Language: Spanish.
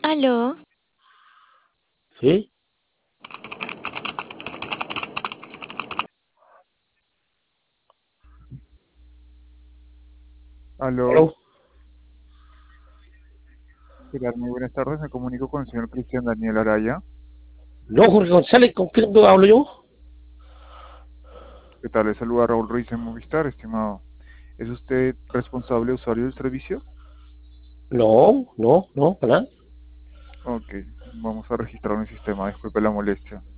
Aló, ¿Sí? Aló, ¿Aló? ¿qué tal? Muy buenas tardes. Me comunico con el señor Cristian Daniel Araya. No, Jorge González, ¿con quién hablo yo? ¿Qué tal? Le saluda Raúl Ruiz en Movistar, estimado. ¿Es usted responsable usuario del servicio? No, no, no, para nada. Ok, vamos a registrar un sistema. Disculpe la molestia.